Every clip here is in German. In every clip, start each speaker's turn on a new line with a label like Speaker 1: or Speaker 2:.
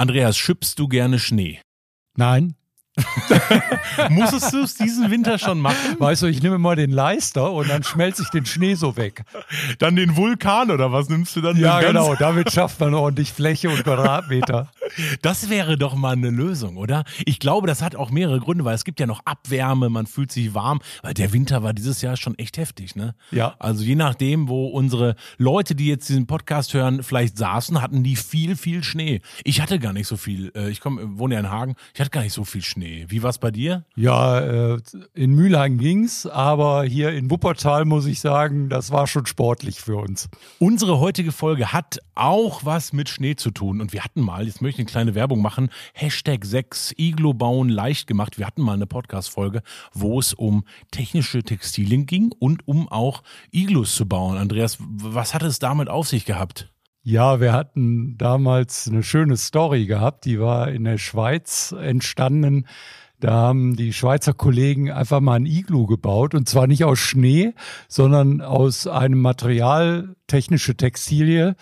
Speaker 1: Andreas, schippst du gerne Schnee?
Speaker 2: Nein.
Speaker 1: Musstest du es diesen Winter schon machen?
Speaker 2: Weißt du, ich nehme mal den Leister und dann schmelze ich den Schnee so weg.
Speaker 1: Dann den Vulkan oder was nimmst du dann?
Speaker 2: Ja, genau, damit schafft man ordentlich Fläche und Quadratmeter.
Speaker 1: Das wäre doch mal eine Lösung, oder? Ich glaube, das hat auch mehrere Gründe, weil es gibt ja noch Abwärme, man fühlt sich warm, weil der Winter war dieses Jahr schon echt heftig, ne?
Speaker 2: Ja.
Speaker 1: Also je nachdem, wo unsere Leute, die jetzt diesen Podcast hören, vielleicht saßen, hatten die viel, viel Schnee. Ich hatte gar nicht so viel. Ich wohne ja in Hagen, ich hatte gar nicht so viel Schnee. Wie war's bei dir?
Speaker 2: Ja, in Mülheim ging's, aber hier in Wuppertal muss ich sagen, das war schon sportlich für uns.
Speaker 1: Unsere heutige Folge hat auch was mit Schnee zu tun und wir hatten mal, jetzt möchte ich eine kleine Werbung machen, #6 Iglo bauen leicht gemacht. Wir hatten mal eine Podcast-Folge, wo es um technische Textilien ging und um auch Iglus zu bauen. Andreas, was hat es damit auf sich gehabt?
Speaker 2: Ja, wir hatten damals eine schöne Story gehabt, die war in der Schweiz entstanden. Da haben die Schweizer Kollegen einfach mal ein Iglu gebaut und zwar nicht aus Schnee, sondern aus einem Material, technische Textilie.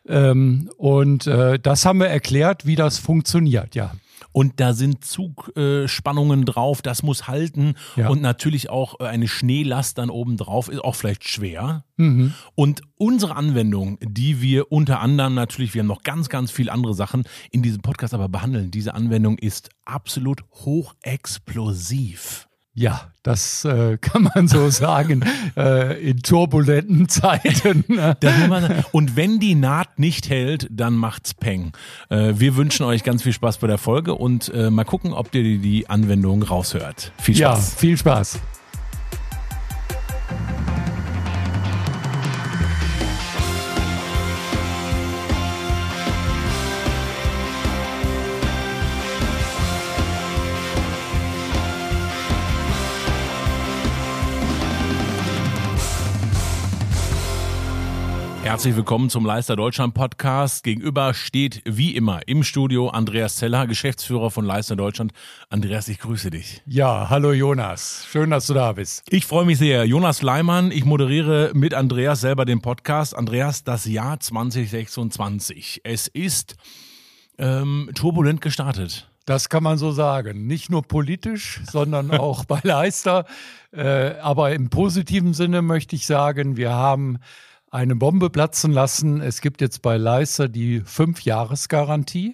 Speaker 2: Das haben wir erklärt, wie das funktioniert, ja.
Speaker 1: Und da sind Zugspannungen drauf, das muss halten und natürlich auch eine Schneelast dann oben drauf ist auch vielleicht schwer. Mhm. Und unsere Anwendung, die wir unter anderem natürlich, wir haben noch ganz, ganz viele andere Sachen in diesem Podcast aber behandeln, diese Anwendung ist absolut hochexplosiv.
Speaker 2: Ja, das kann man so sagen, in turbulenten Zeiten.
Speaker 1: Und wenn die Naht nicht hält, dann macht's Peng. Wir wünschen euch ganz viel Spaß bei der Folge und mal gucken, ob ihr die Anwendung raushört. Viel Spaß.
Speaker 2: Ja, viel Spaß.
Speaker 1: Herzlich willkommen zum Leister Deutschland Podcast. Gegenüber steht wie immer im Studio Andreas Zeller, Geschäftsführer von Leister Deutschland. Andreas, ich grüße dich.
Speaker 2: Ja, hallo Jonas. Schön, dass du da bist.
Speaker 1: Ich freue mich sehr. Jonas Leimann, ich moderiere mit Andreas selber den Podcast. Andreas, das Jahr 2026. Es ist turbulent gestartet.
Speaker 2: Das kann man so sagen. Nicht nur politisch, sondern auch bei Leister. Aber im positiven Sinne möchte ich sagen, wir haben eine Bombe platzen lassen. Es gibt jetzt bei Leister die 5-Jahres-Garantie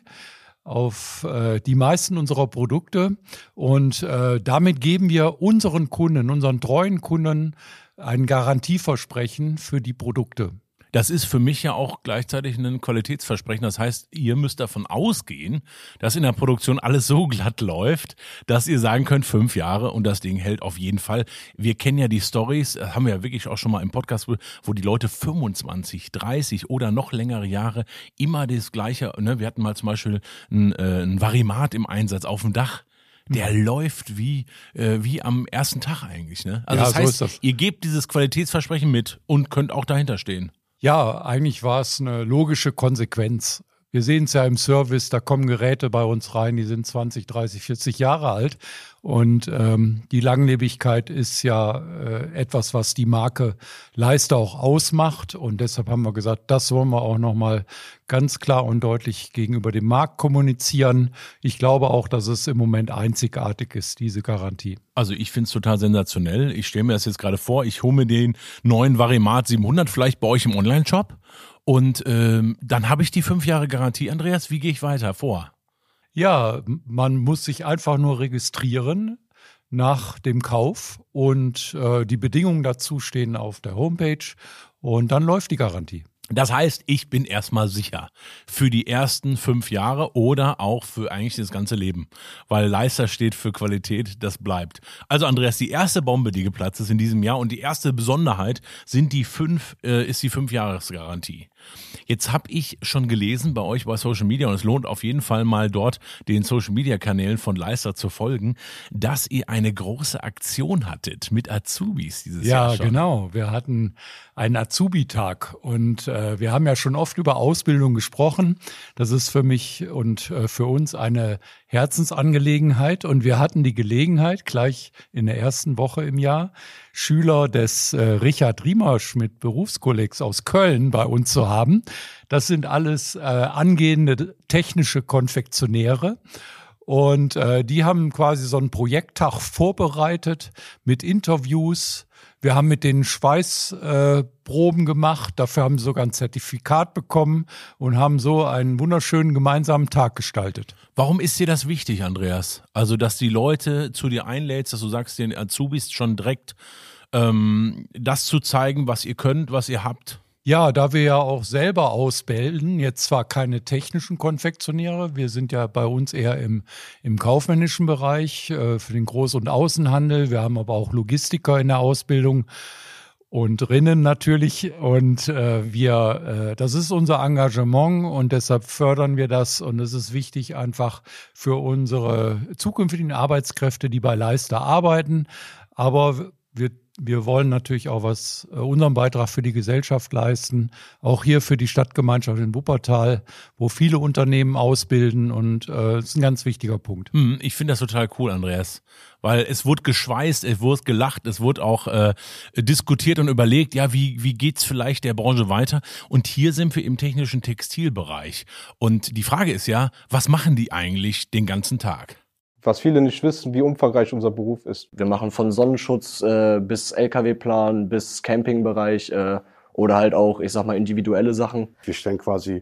Speaker 2: auf die meisten unserer Produkte. Und damit geben wir unseren Kunden, unseren treuen Kunden, ein Garantieversprechen für die Produkte.
Speaker 1: Das ist für mich ja auch gleichzeitig ein Qualitätsversprechen. Das heißt, ihr müsst davon ausgehen, dass in der Produktion alles so glatt läuft, dass ihr sagen könnt, 5 Jahre und das Ding hält auf jeden Fall. Wir kennen ja die Stories, haben wir ja wirklich auch schon mal im Podcast, wo die Leute 25, 30 oder noch längere Jahre immer das Gleiche, ne? Wir hatten mal zum Beispiel ein Varimat im Einsatz auf dem Dach. Der läuft wie am ersten Tag eigentlich, ne? Also
Speaker 2: ja,
Speaker 1: das heißt,
Speaker 2: so ist das.
Speaker 1: Ihr gebt dieses Qualitätsversprechen mit und könnt auch dahinter stehen.
Speaker 2: Ja, eigentlich war es eine logische Konsequenz. Wir sehen es ja im Service, da kommen Geräte bei uns rein, die sind 20, 30, 40 Jahre alt. Und die Langlebigkeit ist ja etwas, was die Marke Leister auch ausmacht. Und deshalb haben wir gesagt, das wollen wir auch nochmal ganz klar und deutlich gegenüber dem Markt kommunizieren. Ich glaube auch, dass es im Moment einzigartig ist, diese Garantie.
Speaker 1: Also ich finde es total sensationell. Ich stelle mir das jetzt gerade vor, ich hole mir den neuen Varimat 700 vielleicht bei euch im Onlineshop. Und dann habe ich die 5 Jahre Garantie. Andreas, wie gehe ich weiter vor?
Speaker 2: Ja, man muss sich einfach nur registrieren nach dem Kauf und die Bedingungen dazu stehen auf der Homepage und dann läuft die Garantie.
Speaker 1: Das heißt, ich bin erstmal sicher für die ersten 5 Jahre oder auch für eigentlich das ganze Leben, weil Leister steht für Qualität, das bleibt. Also Andreas, die erste Bombe, die geplatzt ist in diesem Jahr und die erste Besonderheit ist die 5-Jahres-Garantie. Jetzt habe ich schon gelesen bei euch bei Social Media und es lohnt auf jeden Fall mal dort den Social Media Kanälen von Leister zu folgen, dass ihr eine große Aktion hattet mit Azubis dieses Jahr schon.
Speaker 2: Ja, genau. Wir hatten einen Azubi-Tag und wir haben ja schon oft über Ausbildung gesprochen. Das ist für mich und für uns eine Herzensangelegenheit und wir hatten die Gelegenheit, gleich in der ersten Woche im Jahr Schüler des Richard Riemer Schmidt Berufskollegs aus Köln bei uns zu haben. haben. Das sind alles angehende technische Konfektionäre. Und die haben quasi so einen Projekttag vorbereitet mit Interviews. Wir haben mit denen Schweißproben gemacht. Dafür haben sie sogar ein Zertifikat bekommen und haben so einen wunderschönen gemeinsamen Tag gestaltet.
Speaker 1: Warum ist dir das wichtig, Andreas? Also, dass die Leute zu dir einlädst, dass du sagst, den Azubis schon direkt das zu zeigen, was ihr könnt, was ihr habt?
Speaker 2: Ja, da wir ja auch selber ausbilden, jetzt zwar keine technischen Konfektionäre, wir sind ja bei uns eher im kaufmännischen Bereich für den Groß- und Außenhandel. Wir haben aber auch Logistiker in der Ausbildung und Rinnen natürlich. Und das ist unser Engagement und deshalb fördern wir das. Und es ist wichtig einfach für unsere zukünftigen Arbeitskräfte, die bei Leista arbeiten. Aber wir wollen natürlich auch unseren Beitrag für die Gesellschaft leisten. Auch hier für die Stadtgemeinschaft in Wuppertal, wo viele Unternehmen ausbilden. Und das ist ein ganz wichtiger Punkt.
Speaker 1: Ich finde das total cool, Andreas. Weil es wurde geschweißt, es wurde gelacht, es wurde auch diskutiert und überlegt, ja, wie geht's vielleicht der Branche weiter? Und hier sind wir im technischen Textilbereich. Und die Frage ist ja, was machen die eigentlich den ganzen Tag?
Speaker 3: Was viele nicht wissen, wie umfangreich unser Beruf ist.
Speaker 4: Wir machen von Sonnenschutz bis LKW-Plan, bis Campingbereich oder halt auch, ich sag mal, individuelle Sachen.
Speaker 5: Wir stellen quasi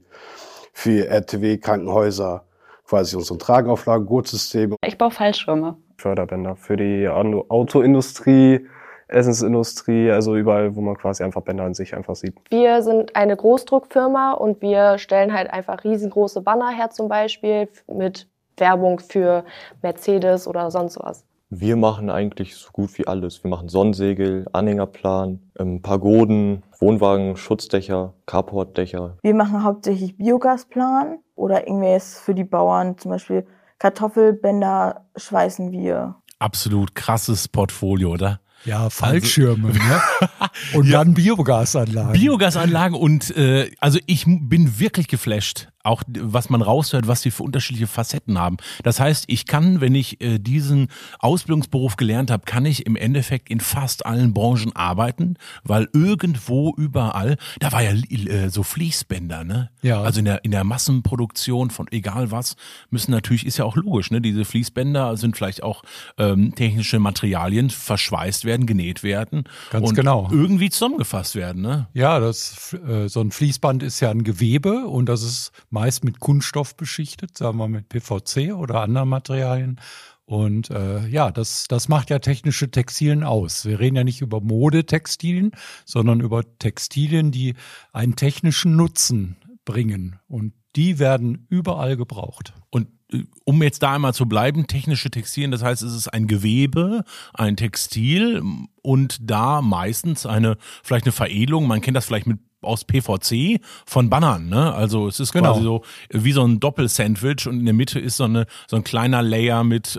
Speaker 5: für RTW, Krankenhäuser quasi unsere Tragenauflagen, Gurtsysteme.
Speaker 6: Ich baue Fallschirme.
Speaker 3: Förderbänder für die Autoindustrie, Essensindustrie, also überall, wo man quasi einfach Bänder an sich einfach sieht.
Speaker 7: Wir sind eine Großdruckfirma und wir stellen halt einfach riesengroße Banner her, zum Beispiel mit Werbung für Mercedes oder sonst was.
Speaker 8: Wir machen eigentlich so gut wie alles. Wir machen Sonnensegel, Anhängerplan, Pagoden, Wohnwagen, Schutzdächer, Carportdächer.
Speaker 9: Wir machen hauptsächlich Biogasplan oder irgendwas für die Bauern, zum Beispiel Kartoffelbänder schweißen wir.
Speaker 1: Absolut krasses Portfolio, oder?
Speaker 2: Ja, Fallschirme, ne? Und dann Biogasanlagen.
Speaker 1: Biogasanlagen und also ich bin wirklich geflasht, auch was man raushört, was sie für unterschiedliche Facetten haben. Das heißt, ich kann, wenn ich diesen Ausbildungsberuf gelernt habe, kann ich im Endeffekt in fast allen Branchen arbeiten, weil irgendwo, überall, da war ja so Fließbänder, ne?
Speaker 2: Ja.
Speaker 1: Also in der Massenproduktion von egal was, müssen natürlich, ist ja auch logisch, ne? Diese Fließbänder sind vielleicht auch technische Materialien, verschweißt werden, genäht werden.
Speaker 2: Ganz
Speaker 1: und
Speaker 2: genau.
Speaker 1: irgendwie zusammengefasst werden, ne?
Speaker 2: Ja, so ein Fließband ist ja ein Gewebe und das ist meist mit Kunststoff beschichtet, sagen wir mit PVC oder anderen Materialien. Und das macht ja technische Textilien aus. Wir reden ja nicht über Modetextilien, sondern über Textilien, die einen technischen Nutzen bringen. Und die werden überall gebraucht.
Speaker 1: Und um jetzt da einmal zu bleiben, technische Textilien, das heißt, es ist ein Gewebe, ein Textil und da meistens vielleicht eine Veredelung, man kennt das vielleicht aus PVC von Bannern, ne? Also es ist quasi so wie so ein Doppelsandwich und in der Mitte ist so ein kleiner Layer mit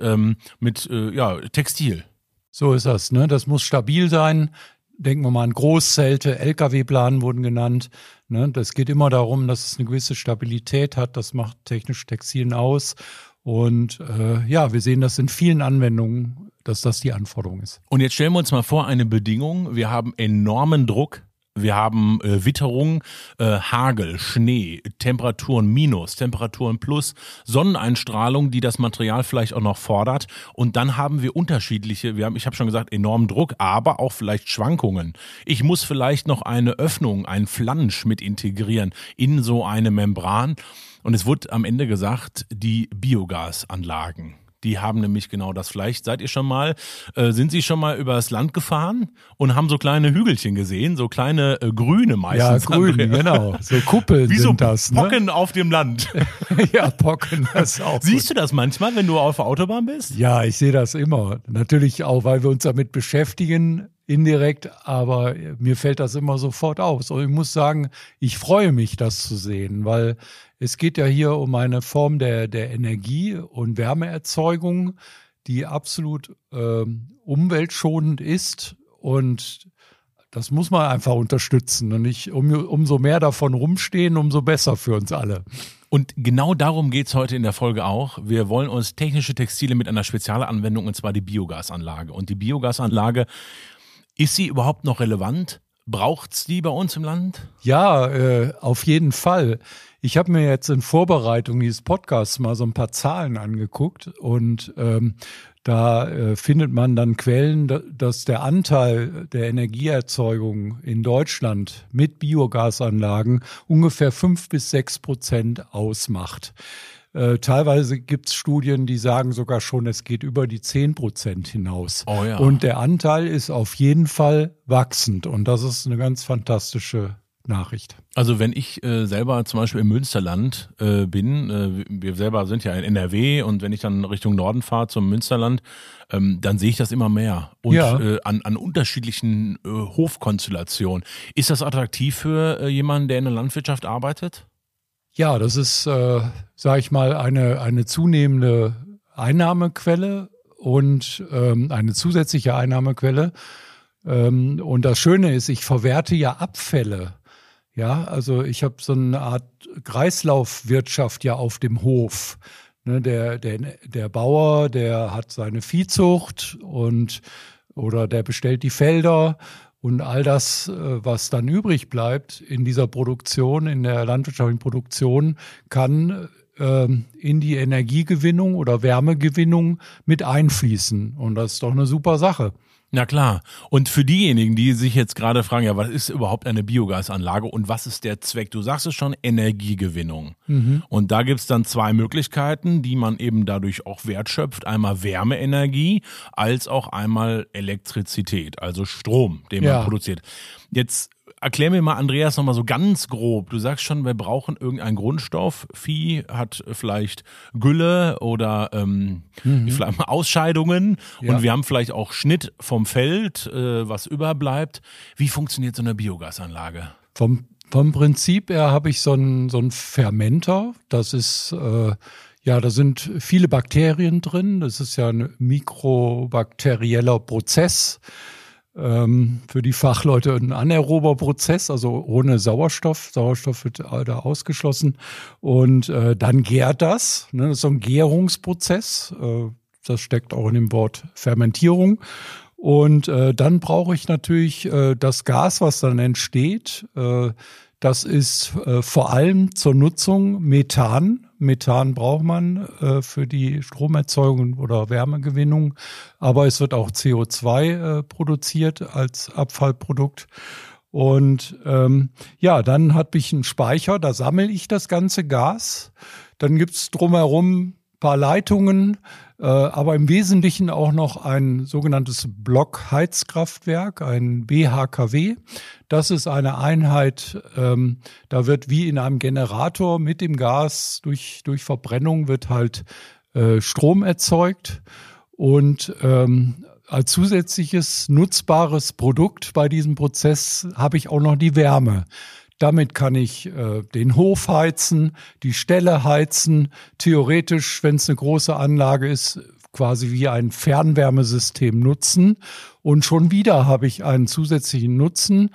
Speaker 1: Textil.
Speaker 2: So ist das, ne? Das muss stabil sein. Denken wir mal an Großzelte, LKW-Planen wurden genannt. Ne? Das geht immer darum, dass es eine gewisse Stabilität hat. Das macht technische Textilien aus. Und wir sehen das in vielen Anwendungen, dass das die Anforderung ist.
Speaker 1: Und jetzt stellen wir uns mal vor, eine Bedingung. Wir haben enormen Druck. Wir haben Witterung, Hagel, Schnee, Temperaturen minus, Temperaturen plus, Sonneneinstrahlung, die das Material vielleicht auch noch fordert. Und dann haben wir unterschiedliche, ich habe schon gesagt, enormen Druck, aber auch vielleicht Schwankungen. Ich muss vielleicht noch eine Öffnung, einen Flansch mit integrieren in so eine Membran. Und es wurde am Ende gesagt, die Biogasanlagen. Die haben nämlich genau das. Vielleicht sind Sie schon mal übers Land gefahren und haben so kleine Hügelchen gesehen, so kleine grüne meistens.
Speaker 2: Ja, grün, genau. So Kuppeln
Speaker 1: wie
Speaker 2: sind
Speaker 1: so
Speaker 2: das. Ne?
Speaker 1: Pocken auf dem Land.
Speaker 2: Ja, Pocken, das auch.
Speaker 1: Siehst du das manchmal, wenn du auf der Autobahn bist?
Speaker 2: Ja, ich sehe das immer. Natürlich auch, weil wir uns damit beschäftigen, indirekt, aber mir fällt das immer sofort aus. Und ich muss sagen, ich freue mich, das zu sehen, weil es geht ja hier um eine Form der Energie- und Wärmeerzeugung, die absolut umweltschonend ist und das muss man einfach unterstützen und nicht umso mehr davon rumstehen, umso besser für uns alle.
Speaker 1: Und genau darum geht's heute in der Folge auch. Wir wollen uns technische Textile mit einer Spezialanwendung, und zwar die Biogasanlage. Und die Biogasanlage, ist sie überhaupt noch relevant? Braucht's die bei uns im Land?
Speaker 2: Ja, auf jeden Fall. Ich habe mir jetzt in Vorbereitung dieses Podcasts mal so ein paar Zahlen angeguckt und da findet man dann Quellen, dass der Anteil der Energieerzeugung in Deutschland mit Biogasanlagen ungefähr 5-6% ausmacht. Teilweise gibt es Studien, die sagen sogar schon, es geht über die 10% hinaus.
Speaker 1: Oh ja.
Speaker 2: Und der Anteil ist auf jeden Fall wachsend. Und das ist eine ganz fantastische Nachricht.
Speaker 1: Also wenn ich selber zum Beispiel im Münsterland bin, wir selber sind ja in NRW und wenn ich dann Richtung Norden fahre zum Münsterland, dann sehe ich das immer mehr und
Speaker 2: Ja.
Speaker 1: an unterschiedlichen Hofkonstellationen. Ist das attraktiv für jemanden, der in der Landwirtschaft arbeitet?
Speaker 2: Ja, das ist, sage ich mal, eine zunehmende Einnahmequelle und eine zusätzliche Einnahmequelle. Und das Schöne ist, ich verwerte ja Abfälle. Ja, also ich habe so eine Art Kreislaufwirtschaft ja auf dem Hof. Ne, der Bauer, der hat seine Viehzucht oder der bestellt die Felder. Und all das, was dann übrig bleibt in dieser Produktion, in der landwirtschaftlichen Produktion, kann in die Energiegewinnung oder Wärmegewinnung mit einfließen. Und das ist doch eine super Sache.
Speaker 1: Na klar. Und für diejenigen, die sich jetzt gerade fragen, ja, was ist überhaupt eine Biogasanlage und was ist der Zweck? Du sagst es schon, Energiegewinnung. Und da gibt's dann zwei Möglichkeiten, die man eben dadurch auch wertschöpft. Einmal Wärmeenergie als auch einmal Elektrizität, also Strom, den man produziert. Jetzt erklär mir mal, Andreas, nochmal so ganz grob. Du sagst schon, wir brauchen irgendeinen Grundstoff. Vieh hat vielleicht Gülle oder vielleicht mal Ausscheidungen.
Speaker 2: Ja.
Speaker 1: Und wir haben vielleicht auch Schnitt vom Feld, was überbleibt. Wie funktioniert so eine Biogasanlage?
Speaker 2: Vom Prinzip her habe ich so einen Fermenter. Das ist, da sind viele Bakterien drin. Das ist ja ein mikrobakterieller Prozess. Für die Fachleute ein anaerober Prozess, also ohne Sauerstoff. Sauerstoff wird da ausgeschlossen. Und dann gärt das. Ne? Das ist so ein Gärungsprozess. Das steckt auch in dem Wort Fermentierung. Und dann brauche ich natürlich das Gas, was dann entsteht. Das ist vor allem zur Nutzung Methan. Methan braucht man für die Stromerzeugung oder Wärmegewinnung, aber es wird auch CO2 produziert als Abfallprodukt. Und dann habe ich einen Speicher, da sammle ich das ganze Gas. Dann gibt's drumherum ein paar Leitungen, aber im Wesentlichen auch noch ein sogenanntes Blockheizkraftwerk, ein BHKW. Das ist eine Einheit, da wird wie in einem Generator mit dem Gas durch Verbrennung wird halt Strom erzeugt und als zusätzliches nutzbares Produkt bei diesem Prozess habe ich auch noch die Wärme. Damit kann ich den Hof heizen, die Ställe heizen, theoretisch, wenn es eine große Anlage ist, quasi wie ein Fernwärmesystem nutzen. Und schon wieder habe ich einen zusätzlichen Nutzen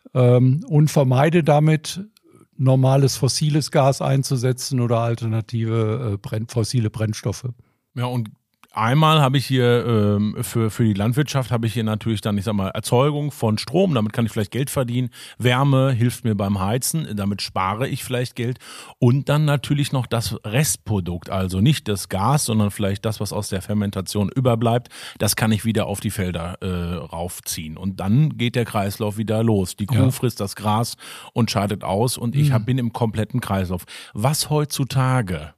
Speaker 2: und vermeide damit, normales fossiles Gas einzusetzen oder alternative fossile Brennstoffe.
Speaker 1: Ja, und einmal habe ich hier für die Landwirtschaft habe ich hier natürlich dann, ich sag mal, Erzeugung von Strom, damit kann ich vielleicht Geld verdienen. Wärme hilft mir beim Heizen, damit spare ich vielleicht Geld. Und dann natürlich noch das Restprodukt, also nicht das Gas, sondern vielleicht das, was aus der Fermentation überbleibt, das kann ich wieder auf die Felder raufziehen. Und dann geht der Kreislauf wieder los. Die Kuh frisst das Gras und scheidet aus und ich bin im kompletten Kreislauf. Was heutzutage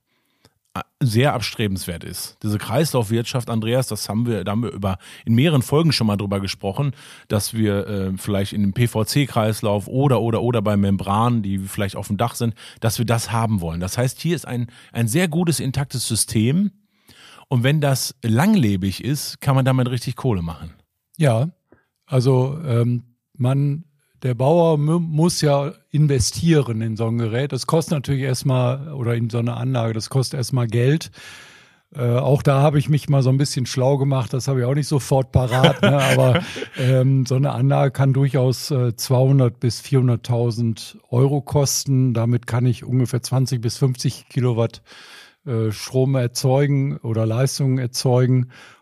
Speaker 1: sehr abstrebenswert ist. Diese Kreislaufwirtschaft, Andreas, da haben wir in mehreren Folgen schon mal drüber gesprochen, dass wir vielleicht in dem PVC-Kreislauf oder bei Membranen, die vielleicht auf dem Dach sind, dass wir das haben wollen. Das heißt, hier ist ein sehr gutes, intaktes System und wenn das langlebig ist, kann man damit richtig Kohle machen.
Speaker 2: Ja, also der Bauer muss ja investieren in so ein Gerät. Das kostet natürlich erstmal, oder in so eine Anlage, das kostet erstmal Geld. Auch da habe ich mich mal so ein bisschen schlau gemacht, das habe ich auch nicht sofort parat, ne? Aber so eine Anlage kann durchaus 200.000 bis 400.000 Euro kosten. Damit kann ich ungefähr 20 bis 50 Kilowatt Strom erzeugen oder Leistungen erzeugen.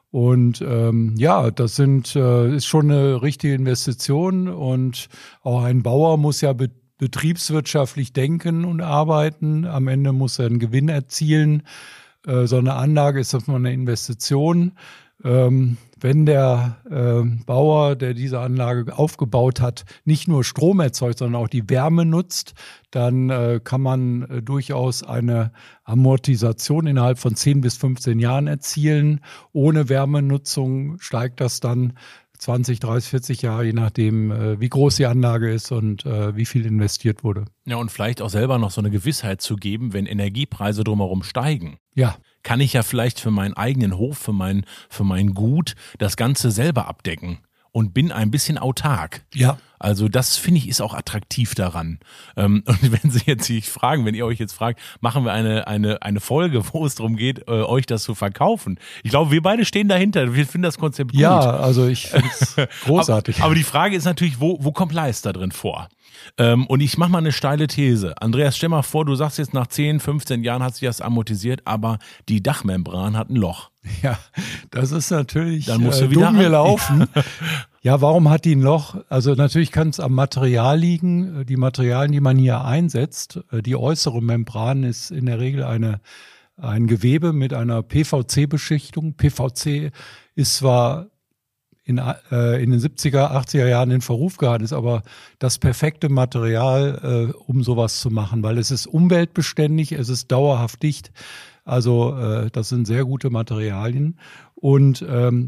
Speaker 2: Und das ist schon eine richtige Investition und auch ein Bauer muss ja betriebswirtschaftlich denken und arbeiten. Am Ende muss er einen Gewinn erzielen. So eine Anlage ist erstmal eine Investition. Wenn der Bauer, der diese Anlage aufgebaut hat, nicht nur Strom erzeugt, sondern auch die Wärme nutzt, dann kann man durchaus eine Amortisation innerhalb von 10 bis 15 Jahren erzielen. Ohne Wärmenutzung steigt das dann 20, 30, 40 Jahre, je nachdem, wie groß die Anlage ist und wie viel investiert wurde.
Speaker 1: Ja, und vielleicht auch selber noch so eine Gewissheit zu geben, wenn Energiepreise drumherum steigen.
Speaker 2: Ja.
Speaker 1: Kann ich ja vielleicht für meinen eigenen Hof, für mein Gut das Ganze selber abdecken und bin ein bisschen autark.
Speaker 2: Ja.
Speaker 1: Also das finde ich ist auch attraktiv daran. Und wenn ihr euch jetzt fragt, machen wir eine Folge, wo es darum geht, euch das zu verkaufen. Ich glaube, wir beide stehen dahinter. Wir finden das Konzept gut.
Speaker 2: Ja, also ich finde es großartig.
Speaker 1: Aber die Frage ist natürlich, wo kommt Leister drin vor? Und ich mache mal eine steile These. Andreas, stell mal vor, du sagst jetzt nach 10, 15 Jahren hat sich das amortisiert, aber die Dachmembran hat ein Loch.
Speaker 2: Ja, das ist natürlich
Speaker 1: Dann musst du wieder
Speaker 2: dumm gelaufen. Ja, warum hat die ein Loch? Also natürlich kann es am Material liegen. Die Materialien, die man hier einsetzt, die äußere Membran ist in der Regel ein Gewebe mit einer PVC-Beschichtung. PVC ist zwar in den 70er, 80er Jahren in Verruf geraten, ist aber das perfekte Material, um sowas zu machen, weil es ist umweltbeständig, es ist dauerhaft dicht. Also das sind sehr gute Materialien. Und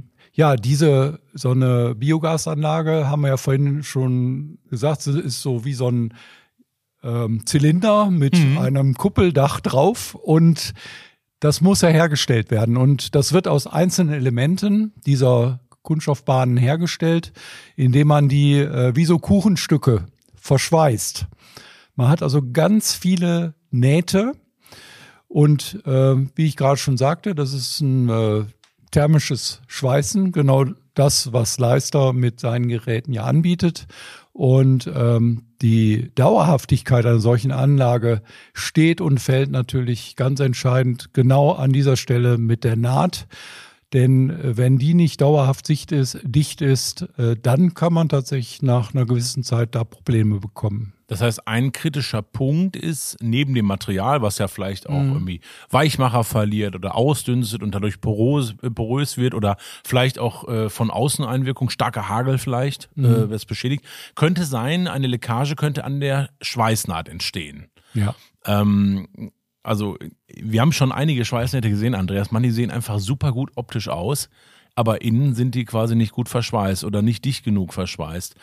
Speaker 2: so eine Biogasanlage, haben wir ja vorhin schon gesagt, ist so wie so ein Zylinder mit einem Kuppeldach drauf und das muss ja hergestellt werden. Und das wird aus einzelnen Elementen dieser Kunststoffbahnen hergestellt, indem man die wie so Kuchenstücke verschweißt. Man hat also ganz viele Nähte und wie ich gerade schon sagte, das ist ein thermisches Schweißen, genau das, was Leister mit seinen Geräten ja anbietet. Und die Dauerhaftigkeit einer solchen Anlage steht und fällt natürlich ganz entscheidend genau an dieser Stelle mit der Naht. Denn wenn die nicht dauerhaft dicht ist, dann kann man tatsächlich nach einer gewissen Zeit da Probleme bekommen.
Speaker 1: Das heißt, ein kritischer Punkt ist, neben dem Material, was ja vielleicht auch irgendwie Weichmacher verliert oder ausdünstet und dadurch porös wird oder vielleicht auch von Außeneinwirkung, starker Hagel vielleicht, wird es beschädigt, könnte sein, eine Leckage könnte an der Schweißnaht entstehen.
Speaker 2: Ja.
Speaker 1: Also wir haben schon einige Schweißnähte gesehen, Andreas, die sehen einfach super gut optisch aus, aber innen sind die quasi nicht gut verschweißt oder nicht dicht genug verschweißt.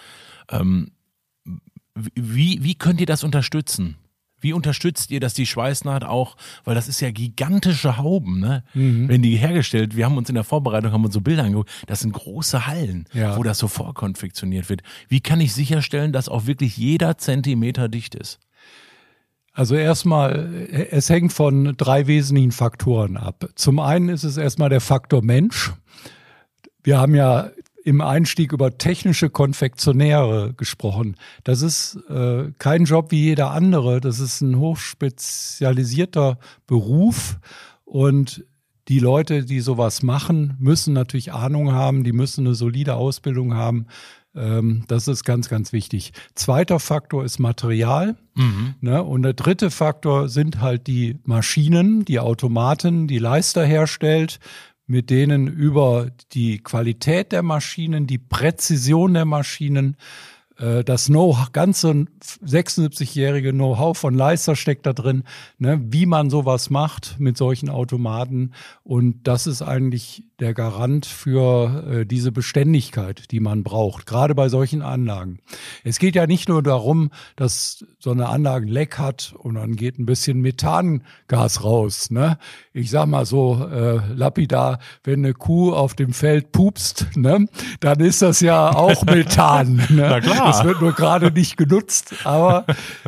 Speaker 1: Wie könnt ihr das unterstützen? Wie unterstützt ihr, dass die Schweißnaht auch, weil das ist ja gigantische Hauben, ne? Wenn die hergestellt, wir haben uns in der Vorbereitung so Bilder angeguckt, das sind große Hallen, wo das so vorkonfektioniert wird. Wie kann ich sicherstellen, dass auch wirklich jeder Zentimeter dicht ist?
Speaker 2: Also erstmal, es hängt von 3 wesentlichen Faktoren ab. Zum einen ist es erstmal der Faktor Mensch. Wir haben ja im Einstieg über technische Konfektionäre gesprochen. Das ist kein Job wie jeder andere. Das ist ein hochspezialisierter Beruf und die Leute, die sowas machen, müssen natürlich Ahnung haben, die müssen eine solide Ausbildung haben. Das ist ganz, ganz wichtig. Zweiter Faktor ist Material. Ne? Und der dritte Faktor sind halt die Maschinen, die Automaten, die Leister herstellt, mit denen über die Qualität der Maschinen, die Präzision der Maschinen, das ganze 76-jährige Know-how von Leister steckt da drin, ne, wie man sowas macht mit solchen Automaten. Und das ist eigentlich der Garant für diese Beständigkeit, die man braucht, gerade bei solchen Anlagen. Es geht ja nicht nur darum, dass so eine Anlage ein Leck hat und dann geht ein bisschen Methangas raus. Ne? Ich sag mal so lapidar, wenn eine Kuh auf dem Feld pupst, ne, dann ist das ja auch Methan. Ne?
Speaker 1: Na klar.
Speaker 2: Das wird nur gerade nicht genutzt, aber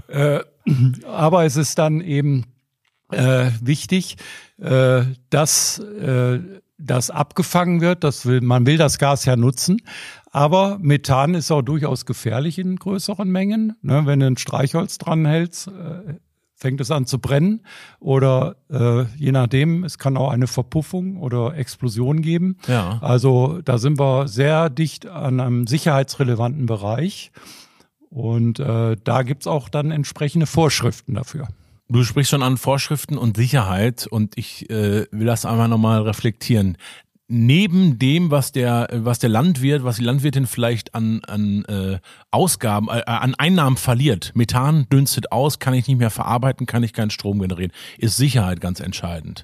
Speaker 2: es ist dann eben wichtig, dass das abgefangen wird. Man will das Gas ja nutzen, aber Methan ist auch durchaus gefährlich in größeren Mengen. Ne, wenn du ein Streichholz dran hältst, fängt es an zu brennen oder je nachdem, es kann auch eine Verpuffung oder Explosion geben.
Speaker 1: Ja.
Speaker 2: Also da sind wir sehr dicht an einem sicherheitsrelevanten Bereich und da gibt's auch dann entsprechende Vorschriften dafür.
Speaker 1: Du sprichst schon an Vorschriften und Sicherheit und ich will das einmal nochmal reflektieren. Neben dem, was der Landwirt, was die Landwirtin vielleicht an Ausgaben, an Einnahmen verliert, Methan dünstet aus, kann ich nicht mehr verarbeiten, kann ich keinen Strom generieren, ist Sicherheit ganz entscheidend.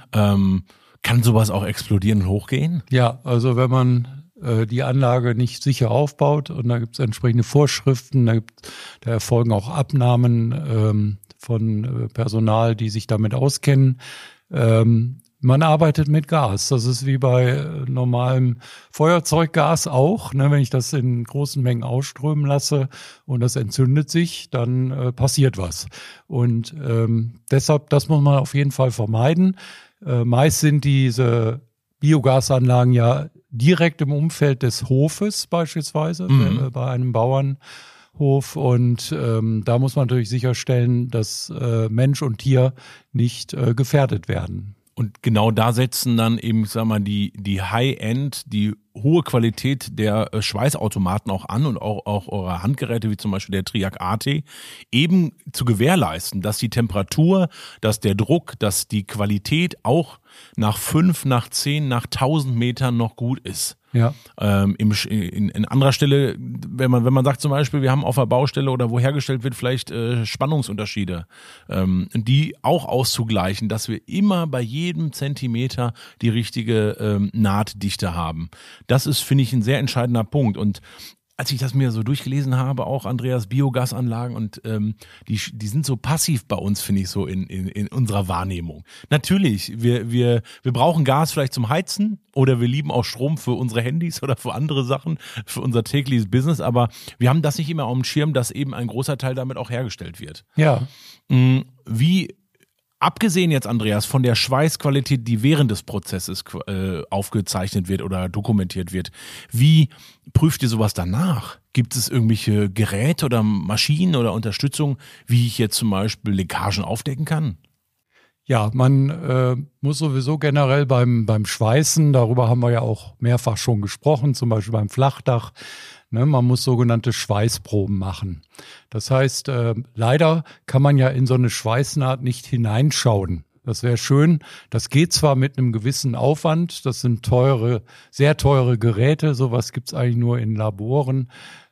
Speaker 1: Kann sowas auch explodieren und hochgehen?
Speaker 2: Ja, also wenn man die Anlage nicht sicher aufbaut und da gibt es entsprechende Vorschriften, da erfolgen auch Abnahmen von Personal, die sich damit auskennen. Man arbeitet mit Gas. Das ist wie bei normalem Feuerzeuggas auch. Ne? Wenn ich das in großen Mengen ausströmen lasse und das entzündet sich, dann passiert was. Und deshalb, das muss man auf jeden Fall vermeiden. Meist sind diese Biogasanlagen ja direkt im Umfeld des Hofes beispielsweise, bei einem Bauernhof. Und da muss man natürlich sicherstellen, dass Mensch und Tier nicht gefährdet werden.
Speaker 1: Und genau da setzen dann eben, sag mal, die High-End, die hohe Qualität der Schweißautomaten auch an und auch eure Handgeräte, wie zum Beispiel der Triac AT, eben zu gewährleisten, dass die Temperatur, dass der Druck, dass die Qualität auch nach 5, nach 10, nach 1000 Metern noch gut ist.
Speaker 2: Ja.
Speaker 1: In anderer Stelle, wenn man sagt zum Beispiel, wir haben auf der Baustelle oder wo hergestellt wird vielleicht Spannungsunterschiede, die auch auszugleichen, dass wir immer bei jedem Zentimeter die richtige Nahtdichte haben. Das ist, finde ich, ein sehr entscheidender Punkt. Und als ich das mir so durchgelesen habe, auch Andreas, Biogasanlagen und die sind so passiv bei uns, finde ich, so in unserer Wahrnehmung. Natürlich, wir brauchen Gas vielleicht zum Heizen oder wir lieben auch Strom für unsere Handys oder für andere Sachen, für unser tägliches Business, aber wir haben das nicht immer auf dem Schirm, dass eben ein großer Teil damit auch hergestellt wird.
Speaker 2: Ja.
Speaker 1: Abgesehen jetzt, Andreas, von der Schweißqualität, die während des Prozesses aufgezeichnet wird oder dokumentiert wird, wie prüft ihr sowas danach? Gibt es irgendwelche Geräte oder Maschinen oder Unterstützung, wie ich jetzt zum Beispiel Leckagen aufdecken kann?
Speaker 2: Ja, man muss sowieso generell beim Schweißen, darüber haben wir ja auch mehrfach schon gesprochen, zum Beispiel beim Flachdach, man muss sogenannte Schweißproben machen. Das heißt, leider kann man ja in so eine Schweißnaht nicht hineinschauen. Das wäre schön. Das geht zwar mit einem gewissen Aufwand. Das sind sehr teure Geräte. Sowas gibt's eigentlich nur in Laboren.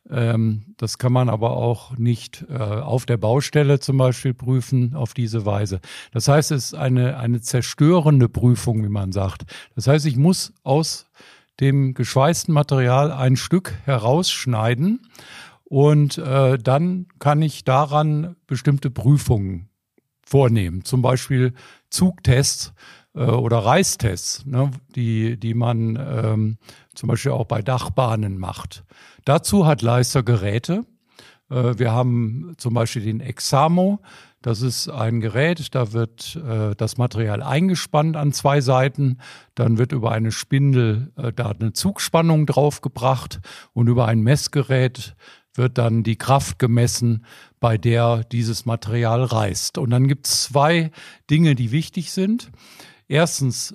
Speaker 2: Das kann man aber auch nicht auf der Baustelle zum Beispiel prüfen auf diese Weise. Das heißt, es ist eine zerstörende Prüfung, wie man sagt. Das heißt, ich muss aus dem geschweißten Material ein Stück herausschneiden und dann kann ich daran bestimmte Prüfungen vornehmen. Zum Beispiel Zugtests oder Reißtests, die man zum Beispiel auch bei Dachbahnen macht. Dazu hat Leister Geräte. Wir haben zum Beispiel den Examo. Das ist ein Gerät, da wird das Material eingespannt an 2 Seiten. Dann wird über eine Spindel da eine Zugspannung draufgebracht und über ein Messgerät wird dann die Kraft gemessen, bei der dieses Material reißt. Und dann gibt es 2 Dinge, die wichtig sind. Erstens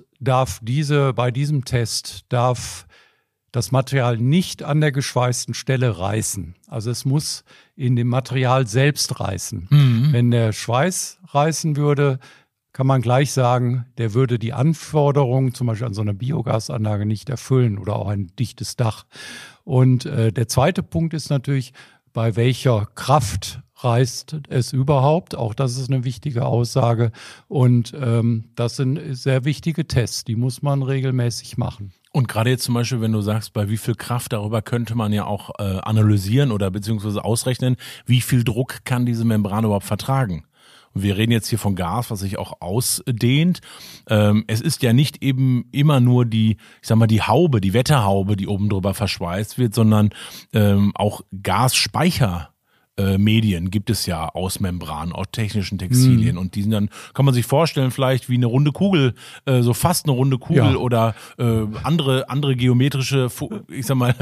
Speaker 2: bei diesem Test darf das Material nicht an der geschweißten Stelle reißen. Also es muss in dem Material selbst reißen. Wenn der Schweiß reißen würde, kann man gleich sagen, der würde die Anforderungen zum Beispiel an so einer Biogasanlage nicht erfüllen oder auch ein dichtes Dach. Und der zweite Punkt ist natürlich, bei welcher Kraft reißt es überhaupt? Auch das ist eine wichtige Aussage. Und das sind sehr wichtige Tests, die muss man regelmäßig machen.
Speaker 1: Und gerade jetzt zum Beispiel, wenn du sagst, bei wie viel Kraft, darüber könnte man ja auch analysieren oder beziehungsweise ausrechnen, wie viel Druck kann diese Membran überhaupt vertragen. Und wir reden jetzt hier von Gas, was sich auch ausdehnt. Es ist ja nicht eben immer nur die Haube, die Wetterhaube, die oben drüber verschweißt wird, sondern auch Gasspeicher Medien gibt es ja aus Membran, aus technischen Textilien und die sind dann, kann man sich vorstellen, vielleicht wie eine runde Kugel, so fast eine runde Kugel oder andere geometrische, ich sag mal.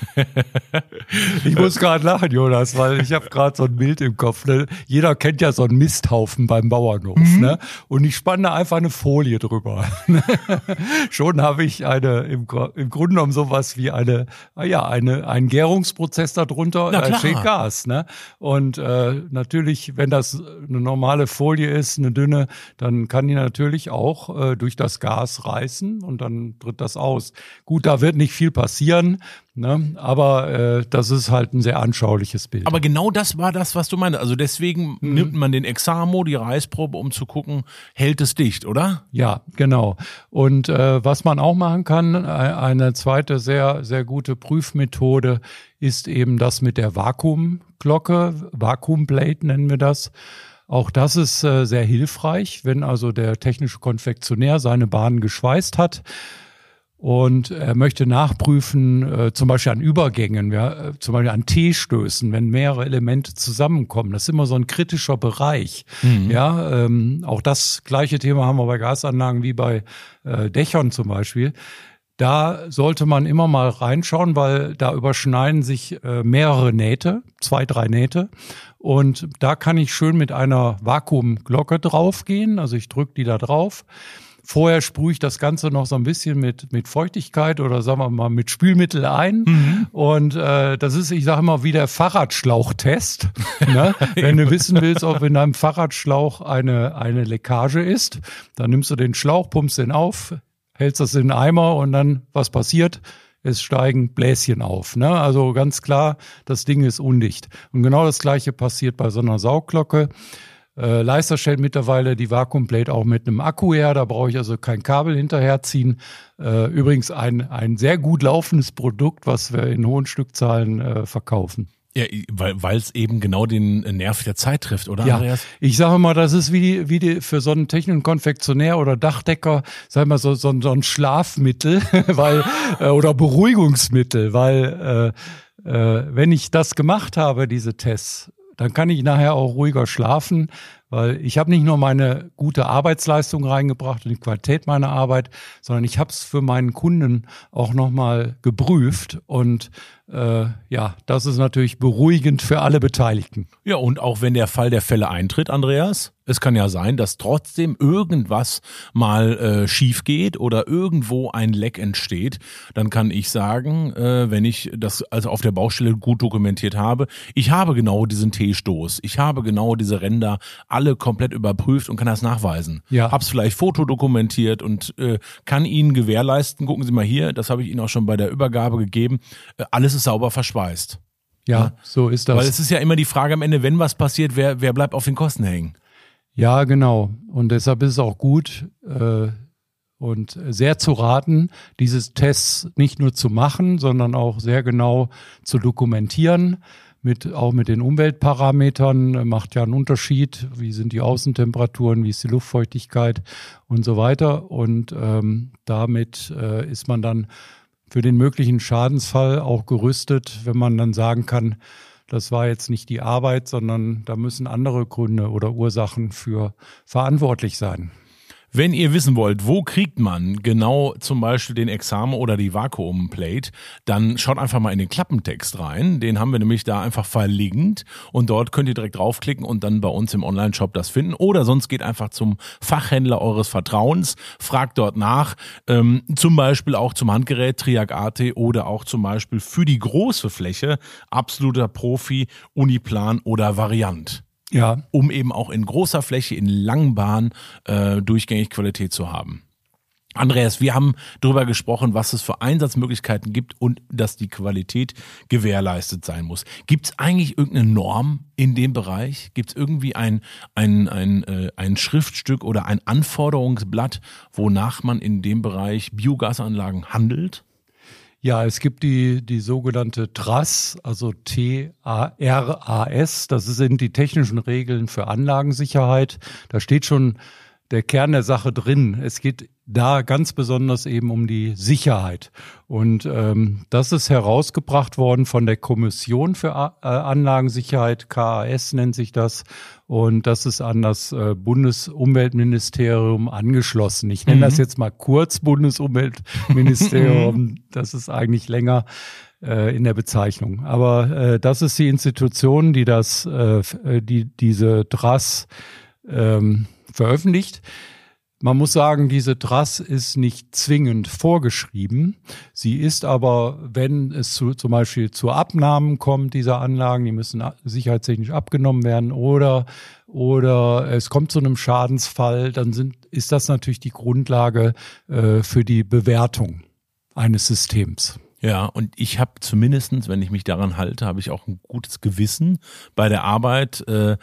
Speaker 2: Ich muss gerade lachen, Jonas, weil ich habe gerade so ein Bild im Kopf. Ne? Jeder kennt ja so einen Misthaufen beim Bauernhof. Ne? Und ich spanne einfach eine Folie drüber. Schon habe ich im Grunde genommen sowas wie einen Gärungsprozess darunter, da steht Gas. Ne? Und natürlich, wenn das eine normale Folie ist, eine dünne, dann kann die natürlich auch durch das Gas reißen und dann tritt das aus. Gut, da wird nicht viel passieren, ne? Aber das ist halt ein sehr anschauliches Bild.
Speaker 1: Aber genau das war das, was du meinst. Also deswegen nimmt man den Examo, die Reißprobe, um zu gucken, hält es dicht, oder?
Speaker 2: Ja, genau. Und was man auch machen kann, eine zweite sehr, sehr gute Prüfmethode ist eben das mit der Vakuumglocke, Vakuumblade nennen wir das. Auch das ist sehr hilfreich, wenn also der technische Konfektionär seine Bahnen geschweißt hat und er möchte nachprüfen, zum Beispiel an Übergängen, zum Beispiel an T-Stößen, wenn mehrere Elemente zusammenkommen. Das ist immer so ein kritischer Bereich. Ja, auch das gleiche Thema haben wir bei Gasanlagen wie bei Dächern zum Beispiel. Da sollte man immer mal reinschauen, weil da überschneiden sich mehrere Nähte, 2, 3 Nähte. Und da kann ich schön mit einer Vakuumglocke draufgehen. Also ich drücke die da drauf. Vorher sprühe ich das Ganze noch so ein bisschen mit Feuchtigkeit oder sagen wir mal mit Spülmittel ein. Und das ist, ich sage immer, wie der Fahrradschlauchtest. Ne? Wenn du wissen willst, ob in deinem Fahrradschlauch eine Leckage ist, dann nimmst du den Schlauch, pumpst den auf, hältst das in den Eimer und dann, was passiert? Es steigen Bläschen auf. Ne? Also ganz klar, das Ding ist undicht. Und genau das Gleiche passiert bei so einer Saugglocke. Leister stellt mittlerweile die Vakuumblade auch mit einem Akku her, da brauche ich also kein Kabel hinterherziehen. Übrigens ein sehr gut laufendes Produkt, was wir in hohen Stückzahlen verkaufen.
Speaker 1: Ja, weil es eben genau den Nerv der Zeit trifft, oder Andreas?
Speaker 2: Ich sage mal, das ist wie für so einen technischen Konfektionär oder Dachdecker, sag mal so ein Schlafmittel, oder Beruhigungsmittel, weil wenn ich das gemacht habe, diese Tests, dann kann ich nachher auch ruhiger schlafen, weil ich habe nicht nur meine gute Arbeitsleistung reingebracht und die Qualität meiner Arbeit, sondern ich habe es für meinen Kunden auch nochmal geprüft und das ist natürlich beruhigend für alle Beteiligten.
Speaker 1: Ja, und auch wenn der Fall der Fälle eintritt, Andreas, es kann ja sein, dass trotzdem irgendwas mal schief geht oder irgendwo ein Leck entsteht, dann kann ich sagen, wenn ich das also auf der Baustelle gut dokumentiert habe, ich habe genau diesen T-Stoß, ich habe genau diese Ränder alle komplett überprüft und kann das nachweisen. Ja. Hab's vielleicht fotodokumentiert und kann Ihnen gewährleisten, gucken Sie mal hier, das habe ich Ihnen auch schon bei der Übergabe gegeben, alles ist sauber verschweißt.
Speaker 2: Ja, so ist das.
Speaker 1: Weil es ist ja immer die Frage am Ende, wenn was passiert, wer bleibt auf den Kosten hängen?
Speaker 2: Ja, genau. Und deshalb ist es auch gut und sehr zu raten, diese Tests nicht nur zu machen, sondern auch sehr genau zu dokumentieren. Auch mit den Umweltparametern macht ja einen Unterschied. Wie sind die Außentemperaturen, wie ist die Luftfeuchtigkeit und so weiter. Und damit ist man dann für den möglichen Schadensfall auch gerüstet, wenn man dann sagen kann, das war jetzt nicht die Arbeit, sondern da müssen andere Gründe oder Ursachen für verantwortlich sein.
Speaker 1: Wenn ihr wissen wollt, wo kriegt man genau zum Beispiel den Examo oder die Vakuumplate, dann schaut einfach mal in den Klappentext rein. Den haben wir nämlich da einfach verlinkt und dort könnt ihr direkt draufklicken und dann bei uns im Online-Shop das finden. Oder sonst geht einfach zum Fachhändler eures Vertrauens, fragt dort nach, zum Beispiel auch zum Handgerät Triac AT oder auch zum Beispiel für die große Fläche absoluter Profi, Uniplan oder Variant.
Speaker 2: Ja.
Speaker 1: Um eben auch in großer Fläche, in langen Bahnen durchgängig Qualität zu haben. Andreas, wir haben darüber gesprochen, was es für Einsatzmöglichkeiten gibt und dass die Qualität gewährleistet sein muss. Gibt es eigentlich irgendeine Norm in dem Bereich? Gibt es irgendwie ein Schriftstück oder ein Anforderungsblatt, wonach man in dem Bereich Biogasanlagen handelt?
Speaker 2: Ja, es gibt die sogenannte TRAS, also TARAS. Das sind die technischen Regeln für Anlagensicherheit. Da steht schon der Kern der Sache drin. Es geht da ganz besonders eben um die Sicherheit. Und das ist herausgebracht worden von der Kommission für Anlagensicherheit, KAS nennt sich das. Und das ist an das Bundesumweltministerium angeschlossen. Ich nenne das jetzt mal kurz Bundesumweltministerium. Das ist eigentlich länger in der Bezeichnung. Aber das ist die Institution, die diese DRAS veröffentlicht. Man muss sagen, diese DRAS ist nicht zwingend vorgeschrieben. Sie ist aber, wenn es zum Beispiel zu Abnahmen kommt dieser Anlagen, die müssen sicherheitstechnisch abgenommen werden, oder es kommt zu einem Schadensfall, dann ist das natürlich die Grundlage für die Bewertung eines Systems.
Speaker 1: Ja, und ich habe zumindestens, wenn ich mich daran halte, habe ich auch ein gutes Gewissen bei der Arbeit,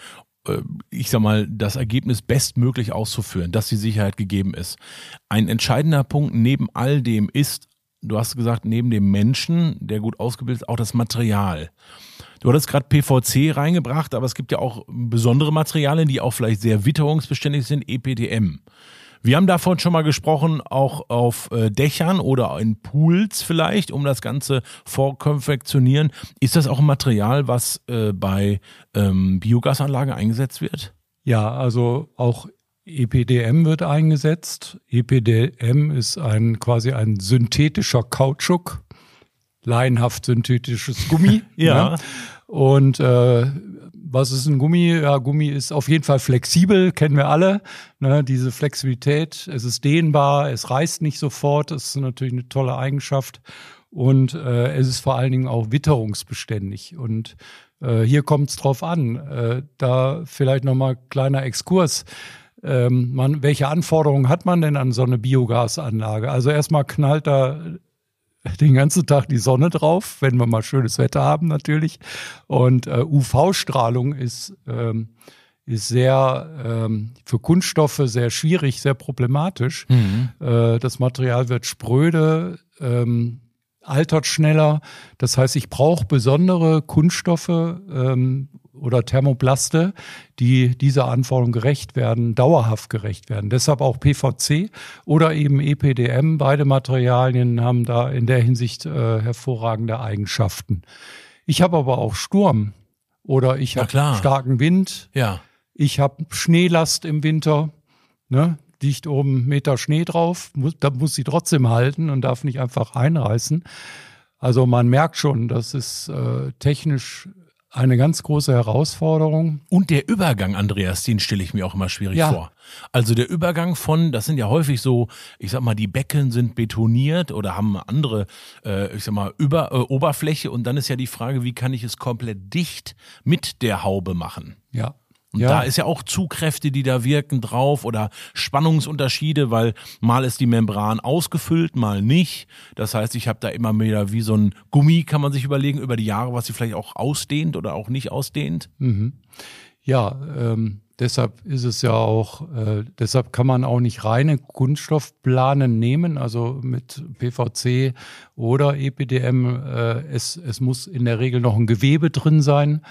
Speaker 1: ich sag mal, das Ergebnis bestmöglich auszuführen, dass die Sicherheit gegeben ist. Ein entscheidender Punkt neben all dem ist, du hast gesagt, neben dem Menschen, der gut ausgebildet ist, auch das Material. Du hattest gerade PVC reingebracht, aber es gibt ja auch besondere Materialien, die auch vielleicht sehr witterungsbeständig sind, EPDM. Wir haben davon schon mal gesprochen, auch auf Dächern oder in Pools vielleicht, um das Ganze vorkonfektionieren. Ist das auch ein Material, was bei Biogasanlagen eingesetzt wird?
Speaker 2: Ja, also auch EPDM wird eingesetzt. EPDM ist quasi ein synthetischer Kautschuk, laienhaft synthetisches Gummi.
Speaker 1: Ja.
Speaker 2: Ne? Und was ist ein Gummi? Ja, Gummi ist auf jeden Fall flexibel, kennen wir alle. Ne, diese Flexibilität, es ist dehnbar, es reißt nicht sofort, das ist natürlich eine tolle Eigenschaft. Und es ist vor allen Dingen auch witterungsbeständig. Und hier kommt es drauf an. Da vielleicht nochmal kleiner Exkurs. Welche Anforderungen hat man denn an so eine Biogasanlage? Also erstmal knallt da den ganzen Tag die Sonne drauf, wenn wir mal schönes Wetter haben natürlich. Und UV-Strahlung ist sehr für Kunststoffe sehr schwierig, sehr problematisch. Das Material wird spröde, altert schneller. Das heißt, ich brauche besondere Kunststoffe oder Thermoplaste, die dieser Anforderung gerecht werden, dauerhaft gerecht werden. Deshalb auch PVC oder eben EPDM. Beide Materialien haben da in der Hinsicht hervorragende Eigenschaften. Ich habe aber auch Sturm oder ich habe starken Wind.
Speaker 1: Ja.
Speaker 2: Ich habe Schneelast im Winter. Ne? Liegt oben 1 Meter Schnee drauf. Da muss sie trotzdem halten und darf nicht einfach einreißen. Also man merkt schon, das ist technisch eine ganz große Herausforderung.
Speaker 1: Und der Übergang, Andreas, den stelle ich mir auch immer schwierig vor. Also der Übergang das sind ja häufig so, ich sag mal, die Becken sind betoniert oder haben eine andere, ich sag mal, Oberfläche. Und dann ist ja die Frage, wie kann ich es komplett dicht mit der Haube machen?
Speaker 2: Ja.
Speaker 1: Und da ist ja auch Zugkräfte, die da wirken drauf oder Spannungsunterschiede, weil mal ist die Membran ausgefüllt, mal nicht. Das heißt, ich habe da immer wieder wie so ein Gummi, kann man sich überlegen, über die Jahre, was sie vielleicht auch ausdehnt oder auch nicht ausdehnt.
Speaker 2: Mhm. Ja, deshalb ist es ja auch, deshalb kann man auch nicht reine Kunststoffplanen nehmen, also mit PVC oder EPDM. Es muss in der Regel noch ein Gewebe drin sein.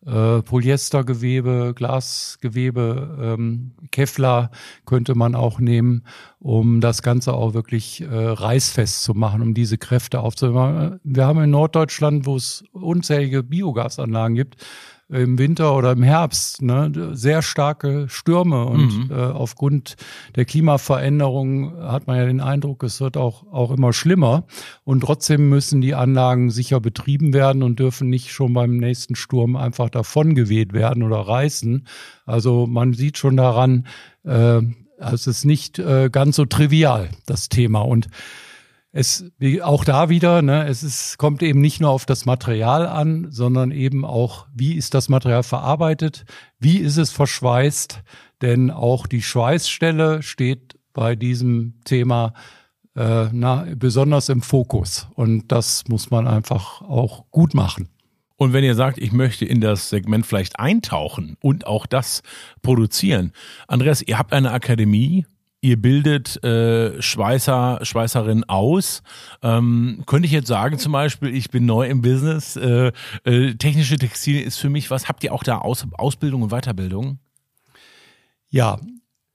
Speaker 2: Polyestergewebe, Glasgewebe, Kevlar könnte man auch nehmen, um das Ganze auch wirklich reißfest zu machen, um diese Kräfte aufzunehmen. Wir haben in Norddeutschland, wo es unzählige Biogasanlagen gibt, im Winter oder im Herbst, ne, sehr starke Stürme und aufgrund der Klimaveränderung hat man ja den Eindruck, es wird auch immer schlimmer und trotzdem müssen die Anlagen sicher betrieben werden und dürfen nicht schon beim nächsten Sturm einfach davongeweht werden oder reißen. Also man sieht schon daran, es ist nicht ganz so trivial, das Thema. Und auch da wieder, ne, kommt eben nicht nur auf das Material an, sondern eben auch, wie ist das Material verarbeitet, wie ist es verschweißt, denn auch die Schweißstelle steht bei diesem Thema besonders im Fokus und das muss man einfach auch gut machen.
Speaker 1: Und wenn ihr sagt, ich möchte in das Segment vielleicht eintauchen und auch das produzieren, Andreas, ihr habt eine Akademie. Ihr bildet Schweißerinnen aus. Könnte ich jetzt sagen zum Beispiel, ich bin neu im Business, technische Textilien ist für mich was. Habt ihr auch da Ausbildung und Weiterbildung?
Speaker 2: Ja,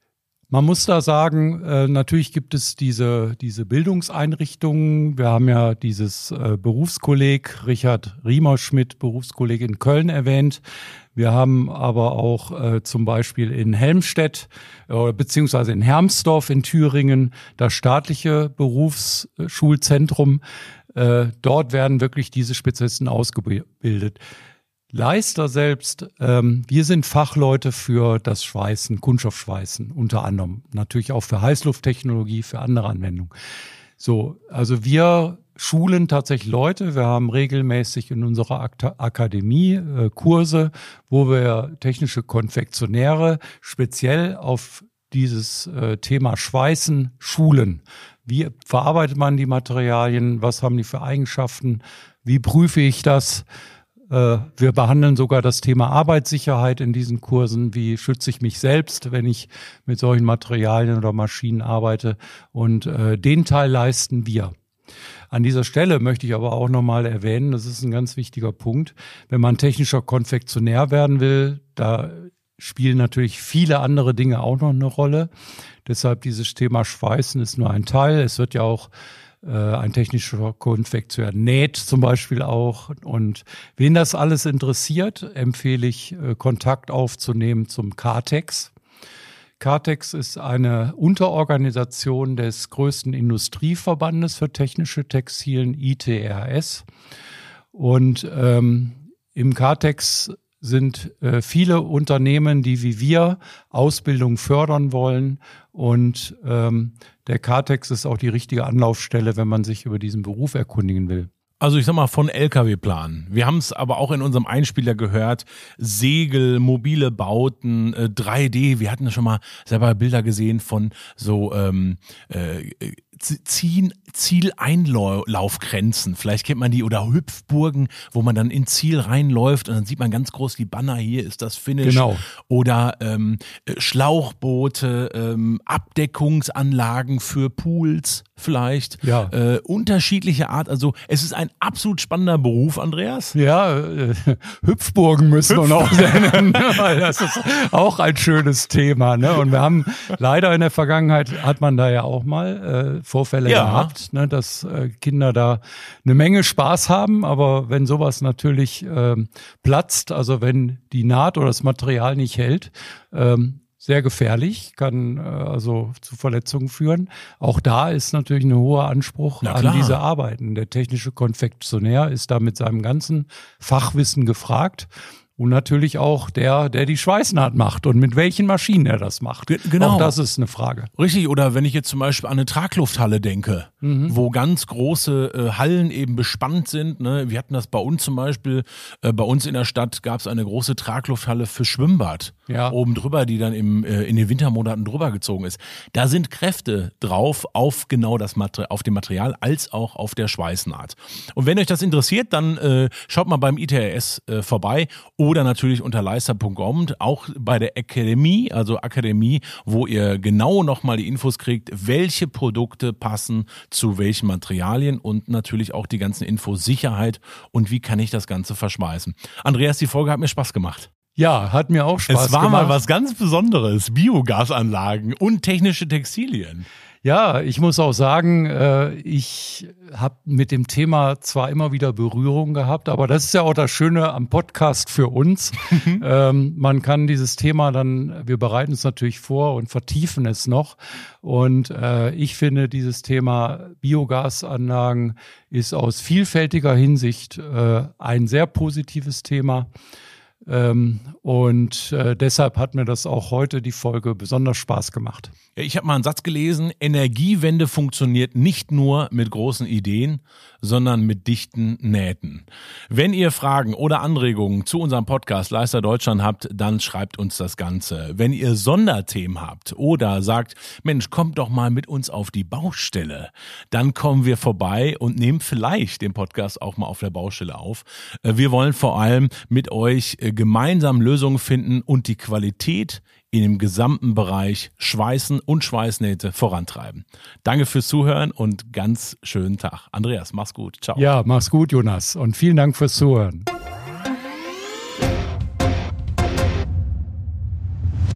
Speaker 2: Man muss da sagen, natürlich gibt es diese Bildungseinrichtungen. Wir haben ja dieses Berufskolleg Richard Riemerschmidt, Berufskolleg in Köln erwähnt. Wir haben aber auch zum Beispiel in Helmstedt beziehungsweise in Hermsdorf in Thüringen das staatliche Berufsschulzentrum. Dort werden wirklich diese Spezialisten ausgebildet. Leister selbst, wir sind Fachleute für das Schweißen, Kunststoffschweißen unter anderem. Natürlich auch für Heißlufttechnologie, für andere Anwendungen. So, also wir schulen tatsächlich Leute. Wir haben regelmäßig in unserer Akademie Kurse, wo wir technische Konfektionäre speziell auf dieses Thema Schweißen schulen. Wie verarbeitet man die Materialien? Was haben die für Eigenschaften? Wie prüfe ich das? Wir behandeln sogar das Thema Arbeitssicherheit in diesen Kursen. Wie schütze ich mich selbst, wenn ich mit solchen Materialien oder Maschinen arbeite? Und den Teil leisten wir. An dieser Stelle möchte ich aber auch nochmal erwähnen, das ist ein ganz wichtiger Punkt, wenn man technischer Konfektionär werden will, da spielen natürlich viele andere Dinge auch noch eine Rolle. Deshalb dieses Thema Schweißen ist nur ein Teil. Es wird ja auch ein technischer Konfektionär näht zum Beispiel auch. Und wen das alles interessiert, empfehle ich, Kontakt aufzunehmen zum KATEX. KATEX ist eine Unterorganisation des größten Industrieverbandes für technische Textilien, ITRS. Und im KATEX sind viele Unternehmen, die wie wir Ausbildung fördern wollen. Und der KATEX ist auch die richtige Anlaufstelle, wenn man sich über diesen Beruf erkundigen will.
Speaker 1: Also ich sag mal von LKW-Plan. Wir haben es aber auch in unserem Einspieler gehört. Segel, mobile Bauten, 3D. Wir hatten schon mal selber Bilder gesehen von so Zieleinlaufgrenzen. Vielleicht kennt man die, oder Hüpfburgen, wo man dann ins Ziel reinläuft und dann sieht man ganz groß die Banner, hier ist das Finish.
Speaker 2: Genau.
Speaker 1: Oder Schlauchboote, Abdeckungsanlagen für Pools vielleicht.
Speaker 2: Ja.
Speaker 1: Unterschiedliche Art. Also es ist ein absolut spannender Beruf, Andreas.
Speaker 2: Ja, Hüpfburgen müssen wir noch nennen, weil das ist auch ein schönes Thema. Ne? Und wir haben leider in der Vergangenheit, hat man da ja auch mal Vorfälle gehabt, ne, dass Kinder da eine Menge Spaß haben, aber wenn sowas natürlich platzt, also wenn die Naht oder das Material nicht hält, sehr gefährlich, kann also zu Verletzungen führen. Auch da ist natürlich ein hoher Anspruch an diese Arbeiten. Der technische Konfektionär ist da mit seinem ganzen Fachwissen gefragt. Und natürlich auch der die Schweißnaht macht und mit welchen Maschinen er das macht.
Speaker 1: Genau.
Speaker 2: Auch das ist eine Frage.
Speaker 1: Richtig, oder wenn ich jetzt zum Beispiel an eine Traglufthalle denke, wo ganz große Hallen eben bespannt sind. Ne? Wir hatten das bei uns zum Beispiel, bei uns in der Stadt gab es eine große Traglufthalle für Schwimmbad. Ja. Oben drüber, die dann in den Wintermonaten drüber gezogen ist. Da sind Kräfte drauf auf genau das auf dem Material als auch auf der Schweißnaht. Und wenn euch das interessiert, dann schaut mal beim ITRS vorbei. Oder natürlich unter leister.com, auch bei der Akademie, wo ihr genau nochmal die Infos kriegt, welche Produkte passen zu welchen Materialien und natürlich auch die ganzen Infos Sicherheit und wie kann ich das Ganze verschweißen. Andreas, die Folge hat mir Spaß gemacht.
Speaker 2: Ja, hat mir auch Spaß gemacht.
Speaker 1: Es war mal was ganz Besonderes, Biogasanlagen und technische Textilien.
Speaker 2: Ja, ich muss auch sagen, ich habe mit dem Thema zwar immer wieder Berührung gehabt, aber das ist ja auch das Schöne am Podcast für uns. Man kann dieses Thema dann, wir bereiten es natürlich vor und vertiefen es noch. Und ich finde, dieses Thema Biogasanlagen ist aus vielfältiger Hinsicht ein sehr positives Thema. Und deshalb hat mir das auch heute die Folge besonders Spaß gemacht.
Speaker 1: Ich habe mal einen Satz gelesen, Energiewende funktioniert nicht nur mit großen Ideen, sondern mit dichten Nähten. Wenn ihr Fragen oder Anregungen zu unserem Podcast Leister Deutschland habt, dann schreibt uns das Ganze. Wenn ihr Sonderthemen habt oder sagt, Mensch, kommt doch mal mit uns auf die Baustelle, dann kommen wir vorbei und nehmen vielleicht den Podcast auch mal auf der Baustelle auf. Wir wollen vor allem mit euch gemeinsam Lösungen finden und die Qualität in dem gesamten Bereich Schweißen und Schweißnähte vorantreiben. Danke fürs Zuhören und ganz schönen Tag. Andreas, mach's gut. Ciao.
Speaker 2: Ja, mach's gut, Jonas. Und vielen Dank fürs Zuhören.